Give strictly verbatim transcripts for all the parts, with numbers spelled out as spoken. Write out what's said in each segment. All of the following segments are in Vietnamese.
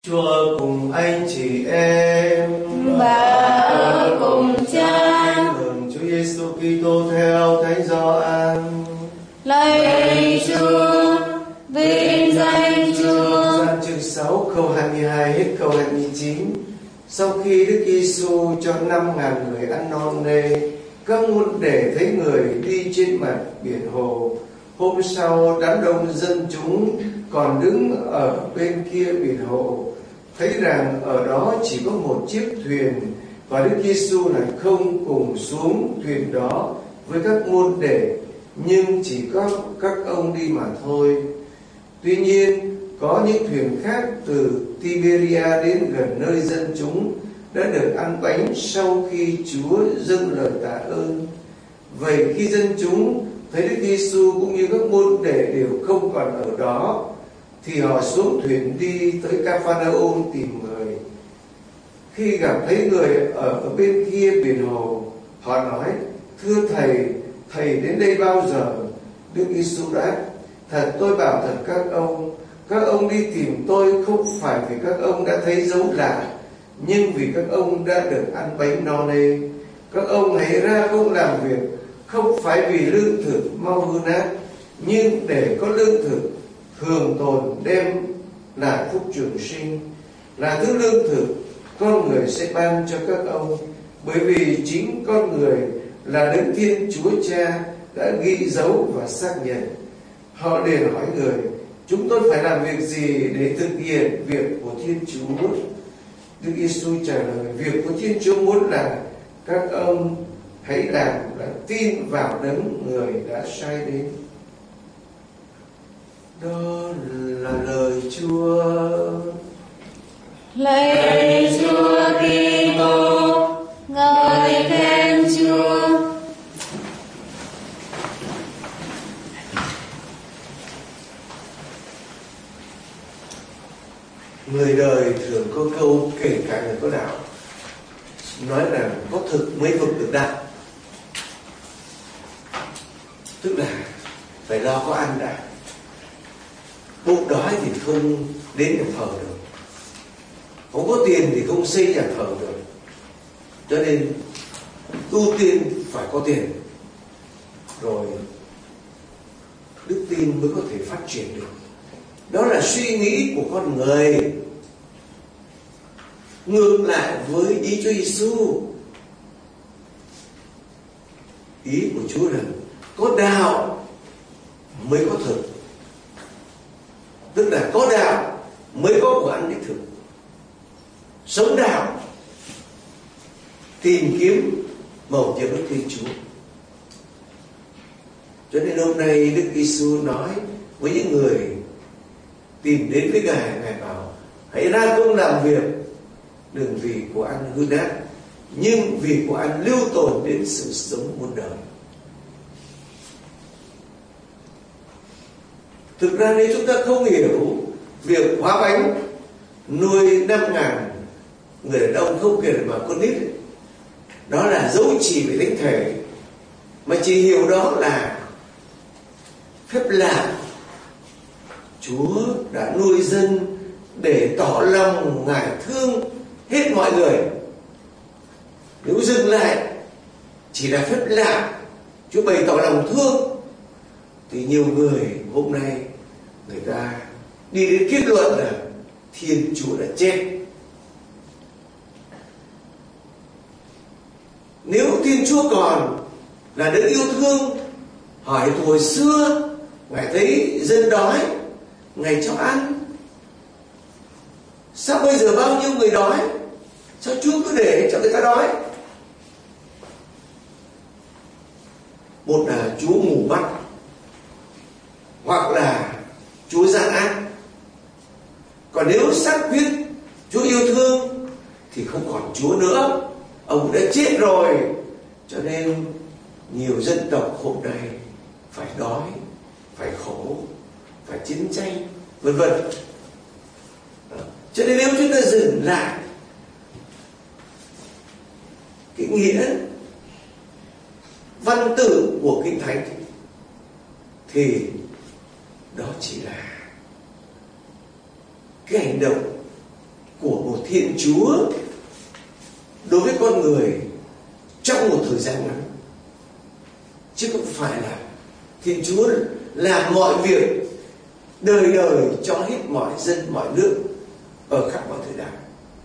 Chúa cùng anh chị em và ở cùng Cha. Mừng Chúa Giêsu Kitô theo Thánh Gioan. Lạy Chúa, vinh danh Chúa. Gioan chương sáu câu hai mươi hai hết câu hai mươi chín. Sau khi Đức Giêsu cho năm ngàn người ăn no nê, các môn đệ thấy người đi trên mặt biển hồ. Hôm sau đám đông dân chúng còn đứng ở bên kia biển hồ, thấy rằng ở đó chỉ có một chiếc thuyền và Đức Giêsu lại không cùng xuống thuyền đó với các môn đệ, nhưng chỉ có các ông đi mà thôi. Tuy nhiên có những thuyền khác từ Tiberia đến gần nơi dân chúng đã được ăn bánh sau khi Chúa dâng lời tạ ơn. Vậy khi dân chúng thấy Đức Giêsu cũng như các môn đệ đều không còn ở đó, thì họ xuống thuyền đi tới Ca-pha-na-ôm tìm người. Khi gặp thấy người ở bên kia biển hồ, họ nói: "Thưa thầy, thầy đến đây bao giờ?" Đức Giêsu đáp: "Thật tôi bảo thật các ông, các ông đi tìm tôi không phải vì các ông đã thấy dấu lạ, nhưng vì các ông đã được ăn bánh no nê. Các ông hãy ra công làm việc, không phải vì lương thực mau hư nát, nhưng để có lương thực thường tồn đem lại phúc trường sinh, là thứ lương thực con người sẽ ban cho các ông, bởi vì chính con người là Đấng Thiên Chúa Cha đã ghi dấu và xác nhận." Họ liền hỏi người: "Chúng tôi phải làm việc gì để thực hiện việc của Thiên Chúa?" Đức Giêsu trả lời: "Việc của Thiên Chúa muốn là các ông hãy làm là tin vào Đấng người đã sai đến." Đó là lời Chúa. Lạy Chúa Kitô, ngợi khen Chúa. Người đời thường có câu, kể cả người có đạo, nói là có thực mới vực được đạo. Tức là phải lo có ăn đã, bụng đói thì không đến nhà thờ được, không có tiền thì không xây nhà thờ được. Cho nên ưu tiên phải có tiền, rồi đức tin mới có thể phát triển được. Đó là suy nghĩ của con người, ngược lại với ý Chúa Giêsu. Ý của Chúa là có đạo mới có thực, tức là có đạo mới có của ăn đích thực. Sống đạo, tìm kiếm mầu nhiệm Đức Thiên Chúa. Cho nên hôm nay Đức Giêsu nói với những người tìm đến với Ngài, Ngài bảo: "Hãy ra công làm việc, đừng vì của ăn hư nát, nhưng vì của ăn lưu tồn đến sự sống muôn đời." Thực ra nếu chúng ta không hiểu việc hóa bánh nuôi năm ngàn người đàn ông không kể mà con nít ấy, đó là dấu chỉ về thánh thể, mà chỉ hiểu đó là phép lạ Chúa đã nuôi dân để tỏ lòng Ngài thương hết mọi người. Nếu dừng lại chỉ là phép lạ Chúa bày tỏ lòng thương, thì nhiều người hôm nay người ta đi đến kết luận là Thiên Chúa đã chết. Nếu Thiên Chúa còn là Đấng yêu thương, hỏi hồi xưa Ngài thấy dân đói, Ngài cho ăn. Sao bây giờ bao nhiêu người đói, sao Chúa cứ để cho người ta đói? Một là Chúa mù mắt, hoặc là Chúa gian ác. Còn nếu xác quyết Chúa yêu thương thì không còn Chúa nữa, ông đã chết rồi. Cho nên nhiều dân tộc hôm nay phải đói, phải khổ, phải chiến tranh, vân vân. Cho nên nếu chúng ta dừng lại cái nghĩa văn tự của Kinh Thánh thì đó chỉ là cái hành động Thiên Chúa đối với con người trong một thời gian ngắn, chứ không phải là Thiên Chúa làm mọi việc đời đời cho hết mọi dân mọi nước ở khắp mọi thời đại.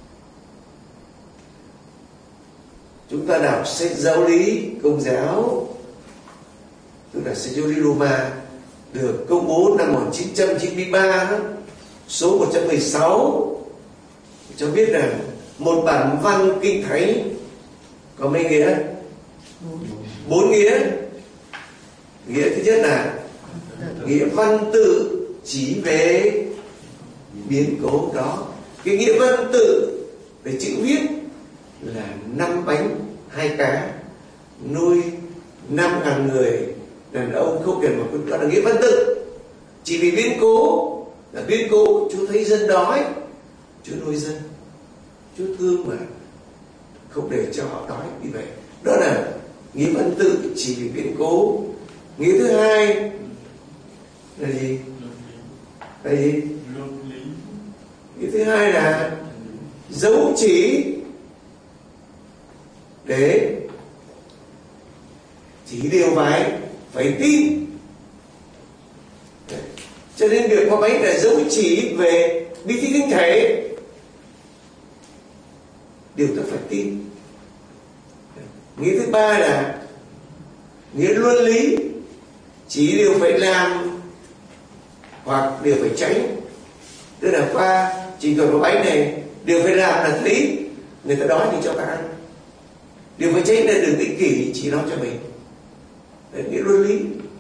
Chúng ta đọc sách giáo lý Công giáo, tức là sách giáo lý Roma, được công bố năm một nghìn chín trăm chín mươi ba đó, số một trăm mười sáu, cho biết rằng một bản văn kinh thánh có mấy nghĩa? Bốn nghĩa. Nghĩa thứ nhất là nghĩa văn tự chỉ về biến cố đó. Cái nghĩa văn tự về chữ viết là năm bánh hai cá nuôi năm ngàn người đàn ông không cần một quân, đó là nghĩa văn tự. Chỉ vì biến cố, là biến cố Chúa thấy dân đói, Chúa nuôi dân, Chúa thương mà không để cho họ đói như vậy. Đó là nghĩa văn tự chỉ vì biến cố. Nghĩa thứ hai là gì? Là gì? Nghĩa thứ hai là dấu chỉ để chỉ điều phải phải tin. Cho nên việc có bánh là dấu chỉ về bí tích thánh thể, điều ta phải tin. Nghĩa thứ ba là nghĩa luân lý, chỉ điều phải làm hoặc điều phải tránh. Tức là qua trình thuật của bánh này, điều phải làm là thấy người ta đói thì cho ta ăn, điều phải tránh là đừng ích kỷ chỉ lo cho mình. Đấy, nghĩa luân lý.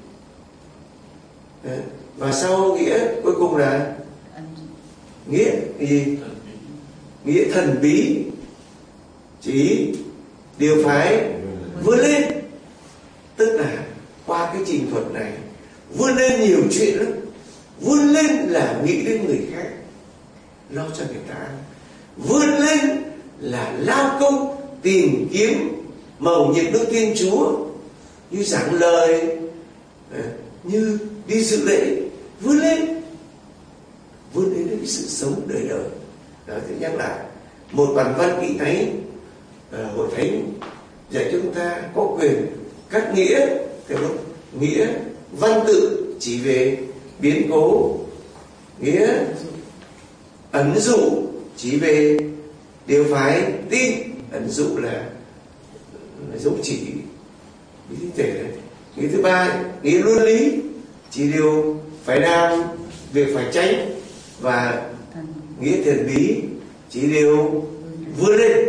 Đấy. Và sau nghĩa cuối cùng là nghĩa gì? Nghĩa thần bí, chỉ điều phải vươn lên. Tức là qua cái trình thuật này vươn lên nhiều chuyện lắm. Vươn lên là nghĩ đến người khác, lo cho người ta ăn. Vươn lên là lao công tìm kiếm mầu nhiệm Đức Thiên Chúa, như giảng lời, như đi dự lễ. Vươn lên, vươn lên đến cái sự sống đời đời. Đó, tôi nhắc lại một bản văn kinh thánh, uh, hội thánh dạy cho chúng ta có quyền các nghĩa theo nghĩa văn tự chỉ về biến cố, nghĩa ẩn dụ chỉ về điều phải tin. Ẩn dụ là, là dấu chỉ bí tích thể đấy. Nghĩa thứ ba nghĩa luân lý, chỉ điều phải làm, việc phải tránh. Và nghĩa thần bí, chỉ điều vươn lên.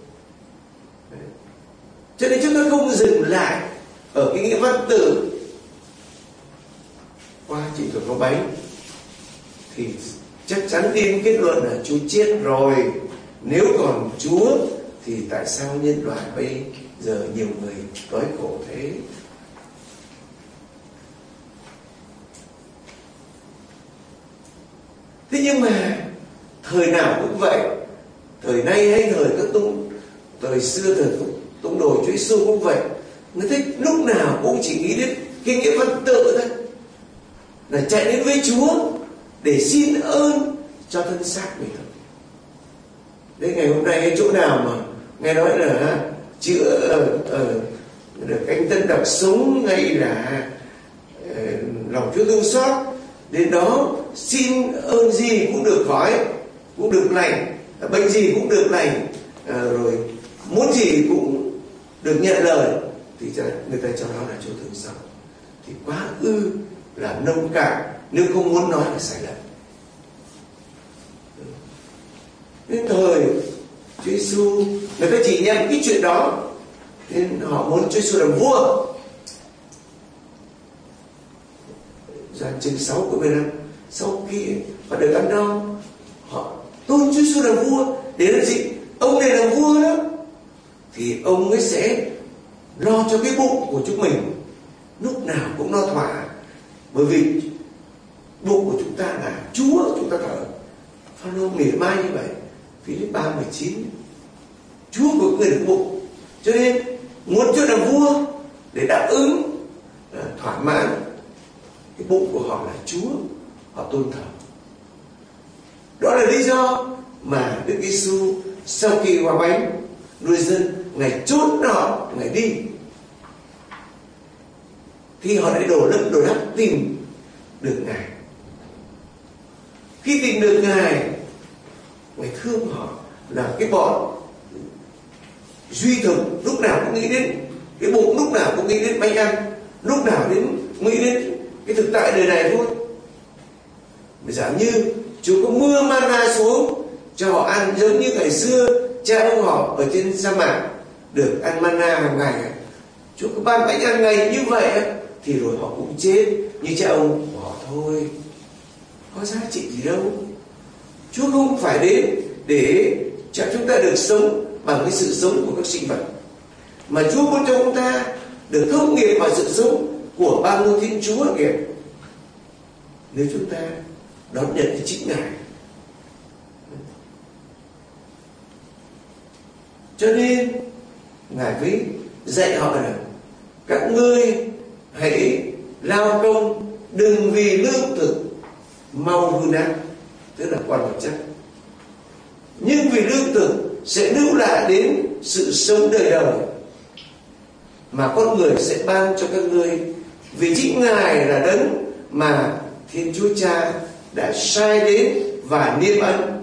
Cho nên chúng ta không dừng lại ở cái nghĩa văn tự. Qua chỉ thuật có bánh thì chắc chắn tin kết luận là Chúa chết rồi. Nếu còn Chúa thì tại sao nhân loại bây giờ nhiều người đói khổ thế? Thế nhưng mà thời nào cũng vậy, thời nay hay thời các tông, thời xưa thời tông đồ Chúa Giêsu cũng vậy. Người thích lúc nào cũng chỉ nghĩ đến cái nghĩa văn tự thôi, là chạy đến với Chúa để xin ơn cho thân xác mình thôi. Đấy, ngày hôm nay chỗ nào mà nghe nói là chữa ở, ở được anh Tân Đặc sống hay là uh, lòng Chúa thương xót, đến đó xin ơn gì cũng được khỏi, cũng được lành, bệnh gì cũng được lành, à, rồi muốn gì cũng được nhận lời, thì người ta cho đó là Chúa thương xót. Thì quá ư là nông cạn, nếu không muốn nói là sai lầm. Đến thời Chúa Giêsu, người ta chỉ nhận cái chuyện đó nên họ muốn Chúa Giêsu làm vua. Giăng chương sáu câu mười lăm, sau khi họ được ăn no, họ tôn Chúa Giêsu làm vua để làm gì? Ông này làm vua đó thì ông ấy sẽ lo cho cái bụng của chúng mình lúc nào cũng no thỏa, bởi vì bụng của chúng ta là Chúa chúng ta thờ. Phao-nô mỉa mai như vậy. Philip ba mười chín, Chúa của người được bụng, cho nên muốn Chúa làm vua để đáp ứng thỏa mãn cái bụng của họ là Chúa, họ tôn thờ. Đó là lý do mà Đức Giêsu sau khi gói bánh nuôi dân, Ngài trốn họ, Ngài đi, thì họ lại đổ lấp đổ đắp tìm được Ngài. Khi tìm được Ngài, Ngài thương họ là cái bọn duy thực, lúc nào cũng nghĩ đến cái bụng, lúc nào cũng nghĩ đến bánh ăn, lúc nào đến nghĩ đến cái thực tại đời này thôi. Giả như Chúa có mưa mana xuống cho họ ăn, giống như ngày xưa cha ông họ ở trên sa mạc được ăn mana hàng ngày, Chúa có ban bánh ăn ngày như vậy thì rồi họ cũng chết như cha ông của họ thôi, có giá trị gì đâu. Chúa không phải đến để cho chúng ta được sống bằng cái sự sống của các sinh vật, mà Chúa muốn cho chúng ta được thông nghiệp vào sự sống của ba ngôi Thiên Chúa kìa, nếu chúng ta đón nhận chính Ngài. Cho nên Ngài mới dạy họ là các ngươi hãy lao công, đừng vì lương thực mau hư nát, tức là quan vật chất, nhưng vì lương thực sẽ lưu lại đến sự sống đời đời mà con người sẽ ban cho các ngươi, vì chính Ngài là đấng mà Thiên Chúa Cha đã sai đến và niêm ân.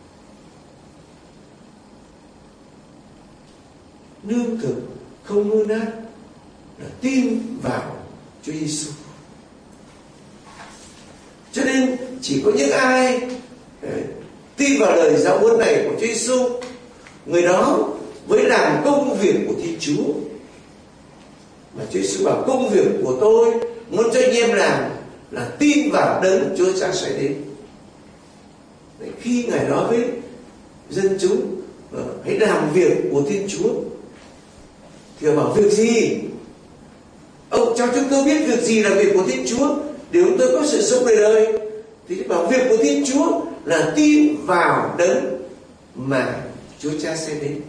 Lương thực không hư nát là tin vào Chúa Giêsu. Cho nên chỉ có những ai tin vào lời giáo huấn này của Chúa Giêsu, người đó mới làm công việc của Thiên Chúa. Mà Chúa Giêsu bảo công việc của tôi muốn cho anh em làm là tin vào đấng Chúa Cha sai đến. Đấy, khi Ngài nói với dân chúng hãy làm việc của Thiên Chúa, thì bảo việc gì? Ông cho chúng tôi biết việc gì là việc của Thiên Chúa để chúng tôi có sự sống đời đời. Thì bảo việc của Thiên Chúa là tin vào đấng mà Chúa Cha sai đến.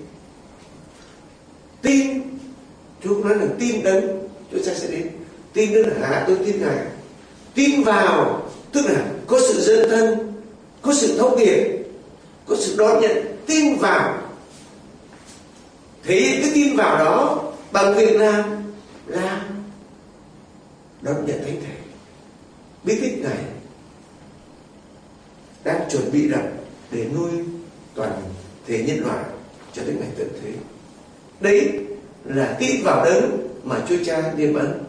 Tin, Chúa nói là tin đấng Chúa Cha sai đến. Tin tức là à, tôi tin Ngài. Tin vào tức là có sự dấn thân, có sự thông nghiệp, có sự đón nhận. Tin vào, thế cái tin vào đó bằng việc làm làm đón nhận Thánh Thể, biết thích Ngài đang chuẩn bị đặt để nuôi toàn thể nhân loại cho đến ngày tận thế. Đấy là tin vào đấng mà Chúa Cha niêm ân.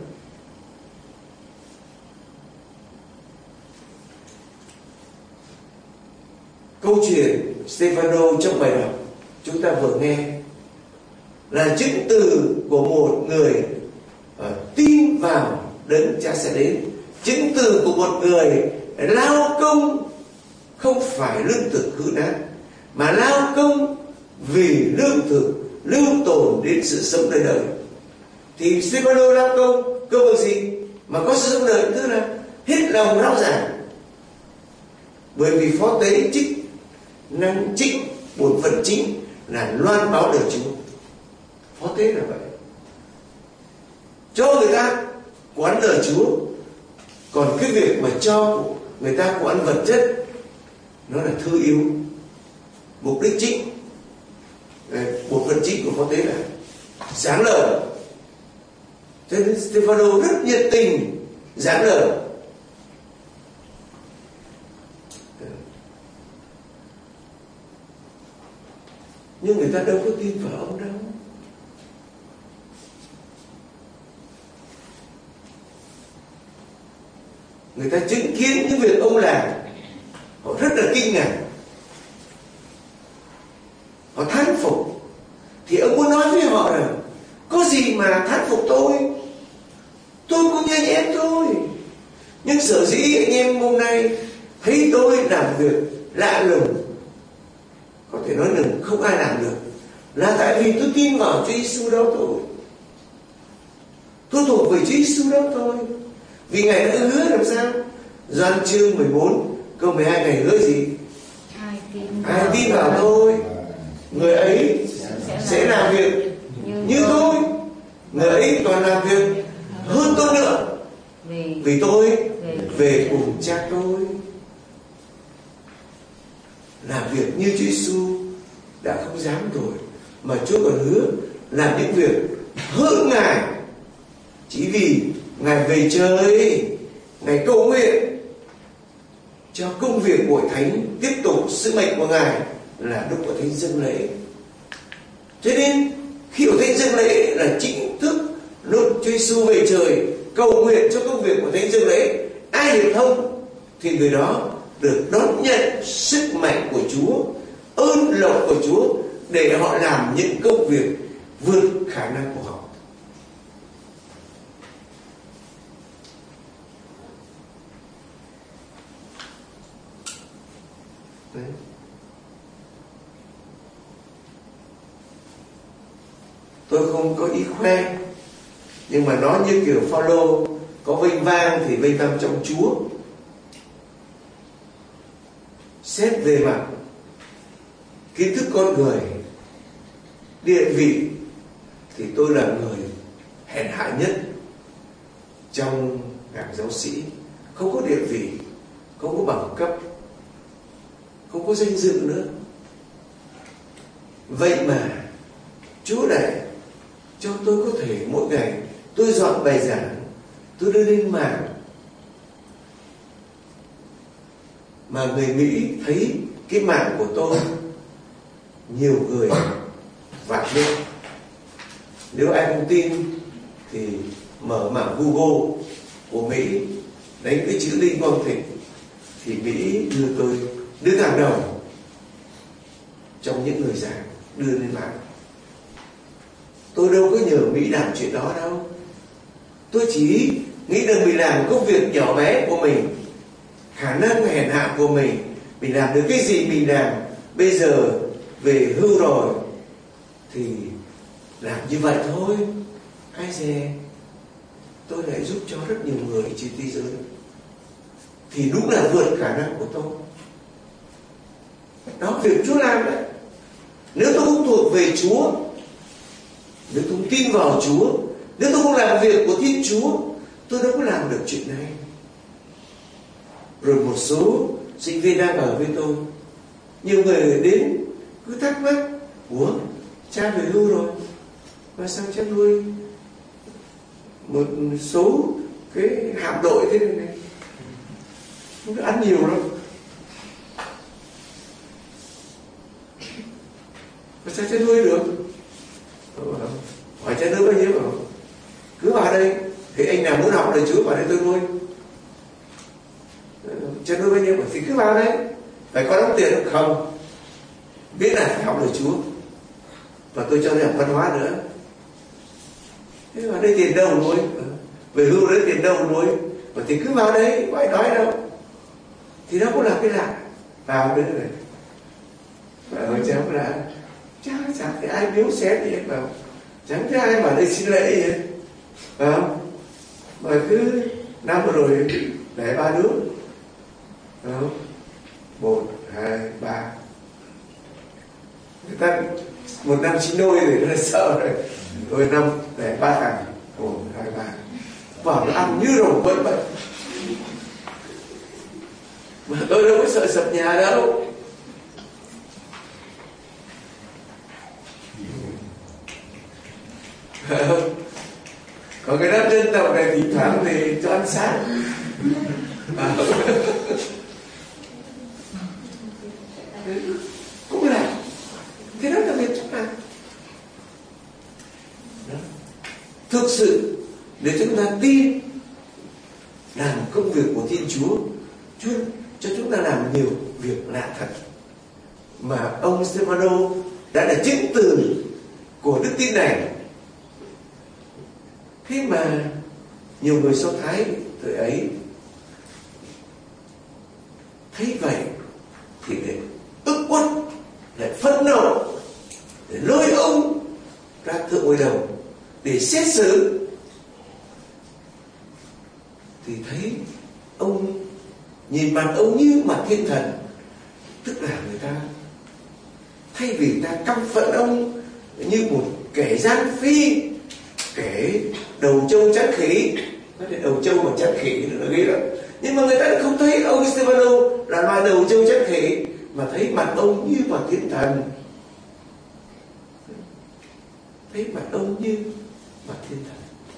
Câu chuyện Stefano trong bài đọc chúng ta vừa nghe là chứng từ của một người uh, tin vào đấng Cha sẽ đến, chứng từ của một người lao công không phải lương thực hư nát, mà lao công vì lương thực lưu tồn đến sự sống đời đời. Thì Stefano lao công công việc gì mà có sự sống đời, tức là hết lòng rao giảng, bởi vì phó tế trích năng chính bổn phận chính là loan báo lời Chúa. Phó tế là vậy, cho người ta quán lời Chúa. Còn cái việc mà cho người ta quán vật chất nó là thư yếu. Mục đích chính, bổn phận chính của phó tế là giảng lời. Cho nên Stefano rất nhiệt tình giảng lời. Nhưng người ta đâu có tin vào ông đâu. Người ta chứng kiến những việc ông làm, họ rất là kinh ngạc, họ thán phục. Thì ông muốn nói với họ rằng có gì mà thán phục tôi, tôi cũng như anh em thôi. Nhưng sở dĩ anh em hôm nay thấy tôi làm việc lạ lùng, có thể nói là không ai làm được, là tại vì tôi tin vào Chúa Giêsu đó thôi. Tôi thuộc về Chúa Giêsu đó thôi. Vì Ngài đã hứa làm sao? Gioan chương mười bốn câu mười hai, Ngài hứa gì? Ai tin, ai tin vào tôi, người ấy sẽ làm việc như, như tôi, người ấy còn làm việc hơn tôi nữa, vì, vì tôi về, về cùng Cha tôi. làm việc như Chúa Giêsu đã không dám rồi, mà Chúa còn hứa làm những việc hơn Ngài, chỉ vì Ngài về trời, Ngài cầu nguyện cho công việc của Thánh tiếp tục sứ mệnh của Ngài là lúc của Thánh dâng lễ. Cho nên khi của Thánh dâng lễ là chính thức lúc Chúa Giêsu về trời cầu nguyện cho công việc của Thánh dâng lễ, ai hiệp thông thì người đó được đón nhận sức mạnh của Chúa, ơn lộc của Chúa để họ làm những công việc vượt khả năng của họ. Đấy. Tôi không có ý khoe, nhưng mà nó như kiểu Phaolô có vinh vang thì vinh vang trong Chúa. Xét về mặt kiến thức con người, địa vị, thì tôi là người hèn hạ nhất trong các giáo sĩ. Không có địa vị, không có bằng cấp, không có danh dự nữa. Vậy mà Chúa lại cho tôi có thể mỗi ngày tôi dọn bài giảng, tôi đưa lên mạng, mà người Mỹ thấy cái mạng của tôi nhiều người vạn lên. Nếu ai không tin thì mở mạng Google của Mỹ, đánh cái chữ Đinh Quang Thịnh thì Mỹ đưa tôi đứng hàng đầu trong những người giảng đưa lên mạng. Tôi đâu có nhờ Mỹ làm chuyện đó đâu. Tôi chỉ nghĩ rằng mình làm công việc nhỏ bé của mình, khả năng hèn hạ của mình, mình làm được cái gì mình làm. Bây giờ về hưu rồi thì làm như vậy thôi. Ai dè tôi lại giúp cho rất nhiều người trên thế giới, thì đúng là vượt khả năng của tôi. Đó, việc Chúa làm đấy. Nếu tôi không thuộc về Chúa, nếu tôi không tin vào Chúa, nếu tôi không làm việc của Thiên Chúa, tôi đâu có làm được chuyện này. Rồi một số sinh viên đang ở với tôi, nhiều người đến cứ thắc mắc: ủa, cha về hưu rồi mà sao cha nuôi một số cái hạm đội thế này này, không có ăn nhiều đâu, mà sao cha nuôi được? Hỏi cha nuôi bao nhiêu bảo cứ vào đây, thì anh nào muốn học lời Chúa vào đây tôi nuôi. Cha nuôi bao nhiêu bảo thì cứ vào đây. Phải có đóng tiền không? Biết là phải học lời Chúa, và tôi cho đi học văn hóa nữa. Thế vào đây tiền đâu nuôi? Về hưu đấy tiền đâu nuôi? Và thì cứ vào đây, có ai nói đâu. Thì đó cũng là cái lạ. Vào đây này, và hồi cháu là chắc chẳng thấy ai biếu xén gì hết vào, chẳng thấy ai mà đây xin lễ gì hết, phải không? Mà cứ năm vừa rồi để ba đứa, phải không? Một, hai, ba. Người ta một năm sinh đôi thì nó sợ rồi. Rồi năm để ba thằng, một, hai, ba. Vào nó ăn như rồng vẫn vậy. Mà tôi đâu có sợ sập nhà đâu. Còn cái đất dân tộc này thỉnh thoảng thì cho ăn sáng. À, cũng là thế, đó là việc chúng ta. Thực sự để chúng ta tin làm công việc của Thiên Chúa, Chúa cho chúng ta làm nhiều việc lạ thật, mà ông Stefano đã là chứng từ của đức tin này. Thế mà nhiều người Do Thái thời ấy thấy vậy thì để ức uất, lại phẫn nộ, để lôi ông ra thượng hội đồng để xét xử. Thì thấy ông nhìn mặt ông như mặt thiên thần, tức là người ta thay vì người ta căm phẫn ông như một kẻ gian phi, kẻ đầu trâu chát khỉ. Có thể đầu trâu mà chát khỉ nữa ghê lắm, nhưng mà người ta không thấy ông Stefano là loài đầu trâu chát khỉ, mà thấy mặt ông như mặt thiên thần. Thấy mặt ông như mặt thiên thần.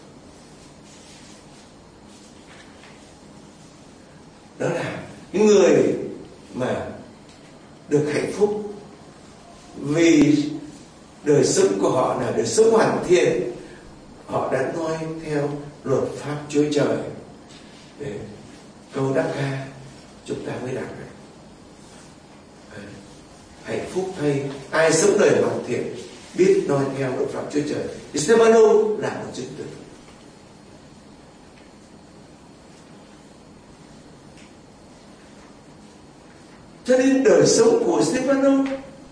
Đó là những người mà được hạnh phúc vì đời sống của họ là đời sống hoàn thiện. Họ đã noi theo luật pháp Chúa Trời. Để câu đáp ca chúng ta mới đọc này. Hạnh phúc thay ai sống đời hoàn thiện, biết noi theo luật pháp Chúa Trời. Stefano là một chứng tử. Cho nên đời sống của Stefano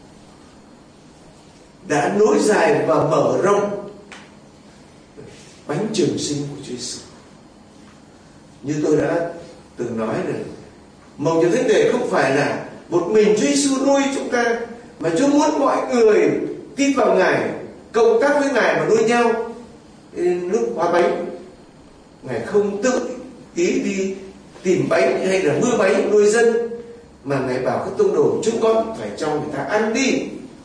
đã nối dài và mở rộng bánh trường sinh của Chúa Giêsu. Như tôi đã từng nói rồi, mầu nhiệm thánh thể không phải là một mình Chúa Giêsu nuôi chúng ta, mà Chúa muốn mọi người tin vào Ngài, cộng tác với Ngài mà nuôi nhau. Lúc hóa bánh, Ngài không tự ý đi tìm bánh hay là mưa bánh nuôi dân, mà Ngài bảo các tông đồ chúng con phải cho người ta ăn đi.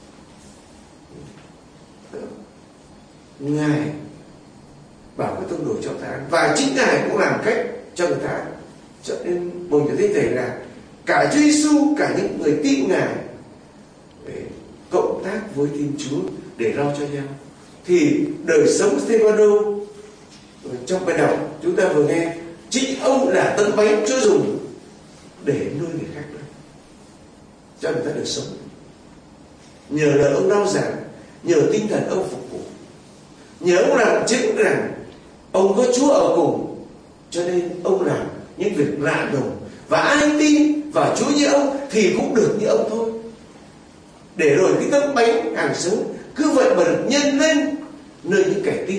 Ngài bảo các tông đồ cho ta ăn, và chính Ngài cũng làm cách cho người ta ăn. Cho nên mầu nhiệm thánh thể là cả Chúa Giêsu, cả những người tin Ngài để cộng tác với Thiên Chúa để lo cho nhau. Thì đời sống Stefano trong bài đọc chúng ta vừa nghe, chính ông là tấm bánh Chúa dùng để nuôi người khác nữa, cho người ta được sống. Nhờ lời ông rao giảng, nhờ tinh thần ông phục vụ, nhờ ông làm chứng rằng ông có Chúa ở cùng, cho nên ông làm những việc lạ lùng, và ai tin vào Chúa như ông thì cũng được như ông thôi. Để rồi cái tấm bánh hàng sống cứ vậy mà được nhân lên nơi những kẻ tin.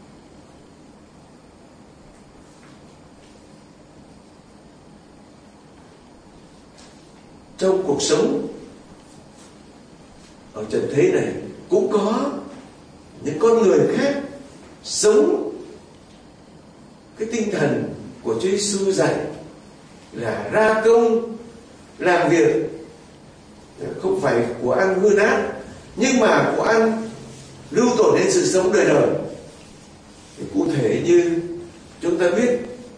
Trong cuộc sống ở trần thế này cũng có những con người khác sống cái tinh thần của Chúa Giêsu dạy là ra công làm việc, không phải của ăn hư nát, nhưng mà của ăn lưu tồn đến sự sống đời đời. Thì cụ thể như chúng ta biết,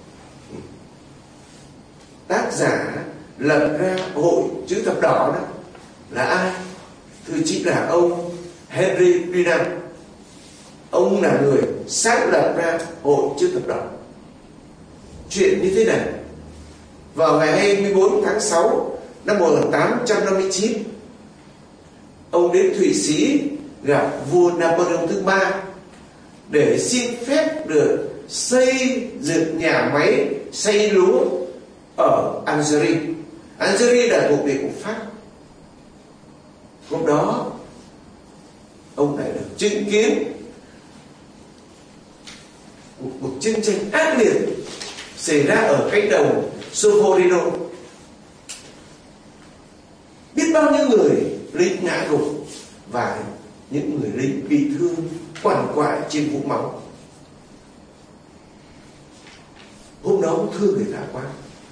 tác giả lập ra hội chữ thập đỏ đó là ai? Thưa chính là ông Henry Prinham. Ông là người sáng lập ra hội chữ thập đỏ. Chuyện như thế này: vào ngày hai mươi bốn tháng sáu năm một nghìn tám trăm năm mươi chín, ông đến Thụy Sĩ gặp vua Napoleon thứ ba để xin phép được xây dựng nhà máy xay lúa ở Algeria. Algeria là thuộc địa của Pháp. Hôm đó ông lại được chứng kiến một cuộc chiến tranh ác liệt xảy ra ở cánh đồng Solferino. Biết bao nhiêu người lính ngã gục và những người lính bị thương quằn quại trên vũng máu. Hôm đó ông thương người ta quá.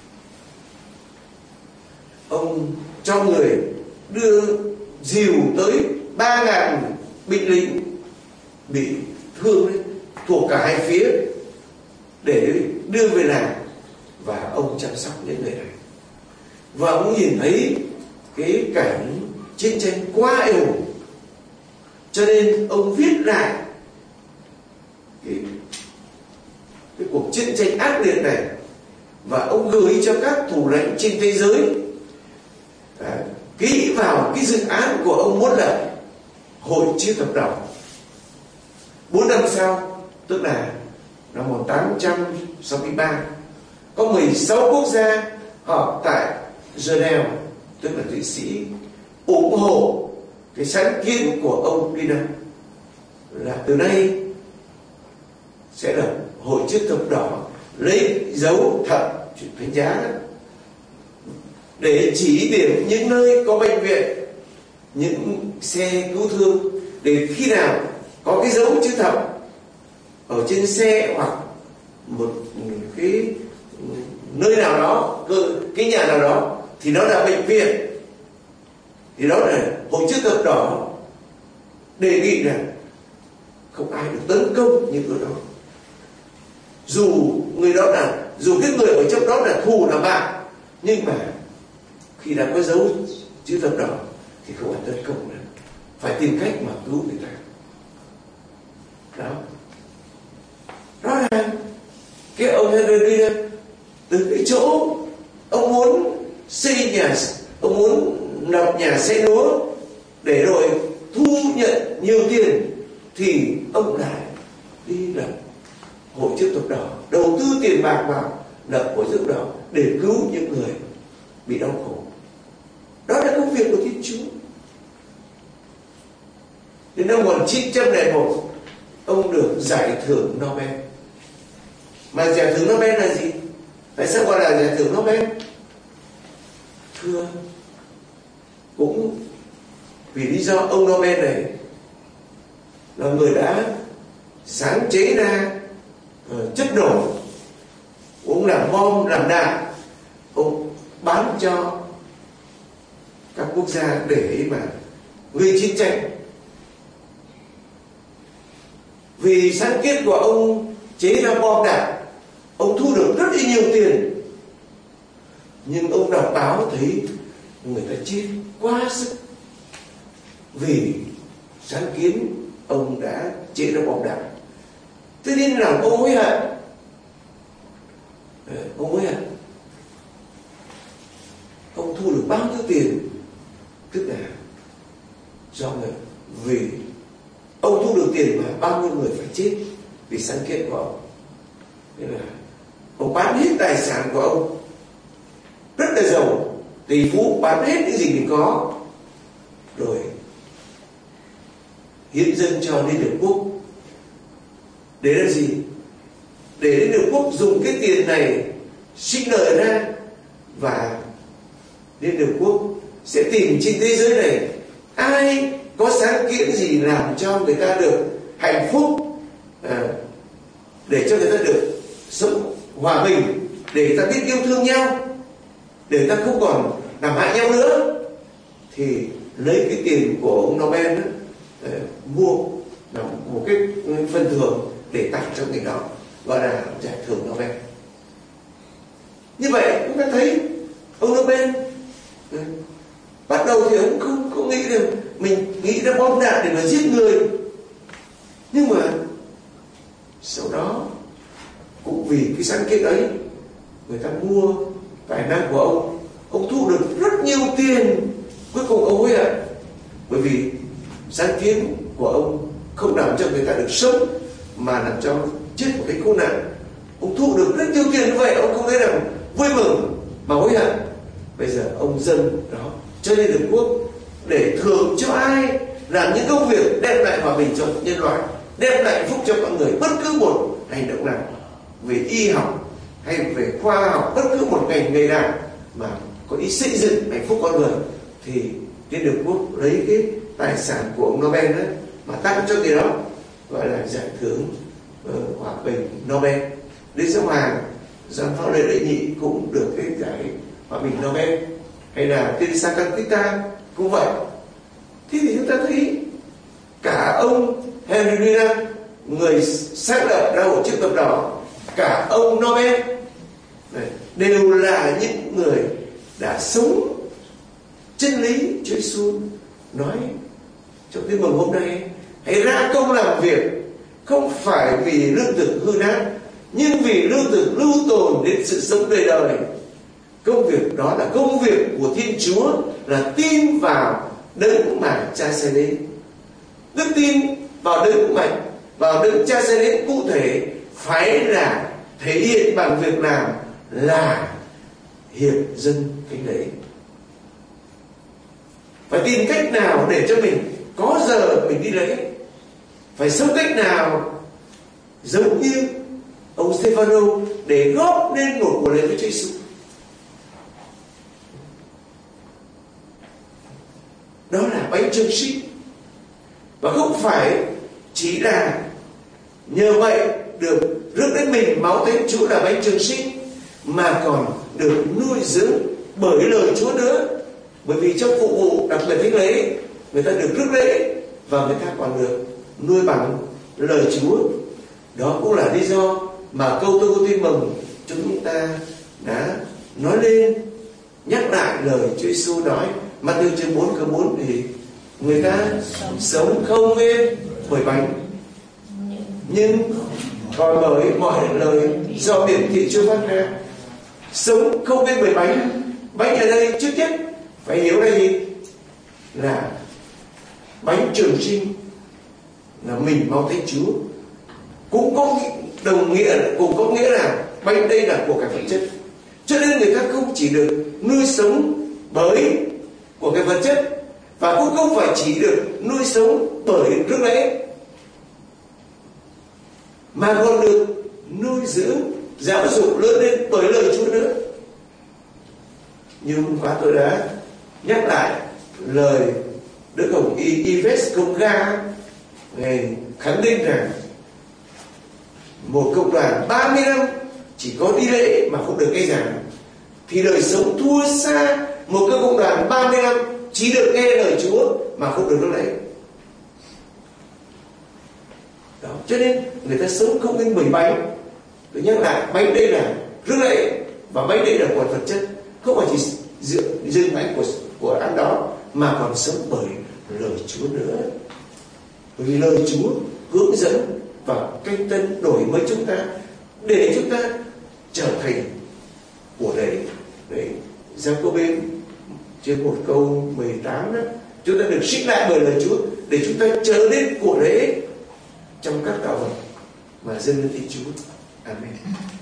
Ông cho người đưa dìu tới ba ngàn binh lính bị thương đấy, thuộc cả hai phía, để đưa về làng, và ông chăm sóc những người này. Và ông nhìn thấy cái cảnh chiến tranh quá eo hùng, cho nên ông viết lại cái, cái cuộc chiến tranh ác liệt này, và ông gửi cho các thủ lãnh trên thế giới à, ký vào cái dự án của ông muốn lập hội chữ thập đỏ. Bốn năm sau, tức là năm một nghìn tám trăm sáu mươi ba, có mười sáu quốc gia họp tại Geneva, tức là Thụy Sĩ, ủng hộ cái sáng kiến của ông Prinham là từ nay sẽ là hội chữ thập đỏ lấy dấu thập chữ thánh giá để chỉ điểm những nơi có bệnh viện, những xe cứu thương, để khi nào có cái dấu chữ thập ở trên xe hoặc một cái nơi nào đó, cái nhà nào đó, thì nó là bệnh viện, Thì đó là Hội Chữ Thập Đỏ đề nghị rằng không ai được tấn công những người đó, dù người đó là dù cái người ở trong đó là thù là bạn, nhưng mà khi đã có dấu chữ thập đỏ thì không phải tấn công nữa, phải tìm cách mà cứu người ta. Đó, đó là cái ông Henry từ cái chỗ ông muốn xây nhà, ông muốn lập nhà xây lúa để rồi thu nhận nhiều tiền, thì ông lại đi lập Hội Chữ Thập Đỏ, đầu tư tiền bạc vào lập Hội Chữ Thập Đỏ để cứu những người bị đau khổ. Đó là công việc của Thiên Chúa. Đến năm một nghìn chín trăm lẻ một, ông được giải thưởng Nobel. Mà giải thưởng Nobel là gì? Tại sao gọi là giải thưởng Nobel? Thưa, cũng vì lý do ông Nobel này là người đã sáng chế ra uh, chất nổ, ông làm bom, làm đạn, ông bán cho các quốc gia để mà gây chiến tranh. Vì sáng kiến của ông chế ra bom đạn, ông thu được rất là nhiều tiền. Nhưng ông đọc báo thấy người ta chết quá sức, vì sáng kiến ông đã chế ra bom đạn. Thế nên là ông hối hận. Ông hối hận. Ông thu được bao nhiêu tiền, tức là do người, vì ông thu được tiền mà bao nhiêu người phải chết vì sáng kiến của ông. Nên là ông bán hết tài sản của ông, rất là giàu, tỷ phú, bán hết những gì mình có, rồi hiến dâng cho Liên Hợp Quốc. Để làm gì? Để Liên Hợp Quốc dùng cái tiền này sinh lợi ra, và Liên Hợp Quốc sẽ tìm trên thế giới này ai có sáng kiến gì làm cho người ta được hạnh phúc, à, để cho người ta được sống hòa bình, để người ta biết yêu thương nhau, để người ta không còn làm hại nhau nữa, thì lấy cái tiền của ông Nobel đó, à, mua là một cái phần thưởng để tặng cho người đó, gọi là giải thưởng Nobel. Như vậy chúng ta thấy ông Nobel à, bắt đầu thì ông không, không nghĩ được mình nghĩ ra bom đạn để mà giết người, nhưng mà sau đó cũng vì cái sáng kiến ấy, người ta mua tài năng của ông, ông thu được rất nhiều tiền. Cuối cùng ông hối hận, bởi vì sáng kiến của ông không làm cho người ta được sống, mà làm cho chết một cái khốn nạn. Ông thu được rất nhiều tiền như vậy, ông không thấy rằng vui mừng mà hối hận. Bây giờ ông dâng đó cho Liên Hợp Quốc để thưởng cho ai làm những công việc đem lại hòa bình cho nhân loại, đem lại hạnh phúc cho con người. Bất cứ một hành động nào về y học hay về khoa học, bất cứ một ngành nghề nào mà có ý xây dựng hạnh phúc con người, thì Liên Hợp Quốc lấy cái tài sản của ông Nobel đó mà tặng cho người đó, gọi là giải thưởng uh, hòa bình Nobel. Lý Giáo Hoàng, Giám Pháo Lê Đệ Nhị cũng được cái giải hòa bình Nobel, hay là Teresa Calcutta cũng vậy. Thế thì chúng ta thấy cả ông Henry Dunant, người sáng lập ra Hội Chữ Thập Đỏ, cả ông Nobel này, đều là những người đã sống chân lý Chúa Giêsu nói trong Tin Mừng hôm nay, hãy ra công làm việc không phải vì lương thực hư nát, nhưng vì lương thực lưu tồn đến sự sống đời đời. Công việc đó là công việc của Thiên Chúa, là tin vào Đấng mà Cha sai đến. Đức tin vào Đấng mà vào Đấng Cha sai đến cụ thể phải là thể hiện bằng việc làm, là hiệp dân thánh lễ. Phải tìm cách nào để cho mình có giờ mình đi lễ, phải sống cách nào giống như ông Stefano để góp nên một của lễ với Chúa Giêsu. Đó là bánh trưng xít, và không phải chỉ là nhờ vậy được rước đến mình máu Thánh Chúa là bánh trưng xít, mà còn được nuôi dưỡng bởi lời Chúa nữa. Bởi vì trong phục vụ đặc biệt thánh lễ, người ta được rước lễ và người ta còn được nuôi bằng lời Chúa. Đó cũng là lý do mà câu tôi có tin mừng chúng ta đã nói lên, nhắc lại lời Chúa Giêsu nói Matthew chương bốn câu bốn thì người ta sống không nên bởi bánh, nhưng còn bởi mọi lời do miệng thị Chúa phát ra. Sống không nên bởi bánh. Bánh ở đây trước nhất phải hiểu là gì? Là bánh trường sinh, là mình mau thấy Chúa. Cũng có đồng nghĩa, cũng có nghĩa là bánh đây là của cải vật chất. Cho nên người ta không chỉ được nuôi sống bởi của cái vật chất, và cũng không phải chỉ được nuôi sống bởi rước lễ, mà còn được nuôi dưỡng, giáo dục lớn lên bởi lời Chúa nữa. Như hôm qua tôi đã nhắc lại lời Đức Hồng Y Yves Conga, Ngài khẳng định rằng một cộng đoàn ba mươi năm chỉ có đi lễ mà không được nghe giảng thì đời sống thua xa một cái cộng đoàn ba mươi năm chỉ được nghe lời Chúa mà không được rước lễ. Đó, cho nên người ta sống không nên bởi bánh. Tôi nhắc lại, bánh đây là rước lễ và bánh đây là của vật chất, không phải chỉ dựa dừng bánh của của ăn đó, mà còn sống bởi lời Chúa nữa. Bởi vì lời Chúa hướng dẫn và canh tân đổi mới chúng ta để chúng ta trở thành của đấy. Đấy, Giăng-cô-bê trên một câu mười tám đó, chúng ta được sinh lại bởi lời Chúa để chúng ta trở nên của lễ trong các đạo vật mà dâng lên Thiên Chúa. Amen.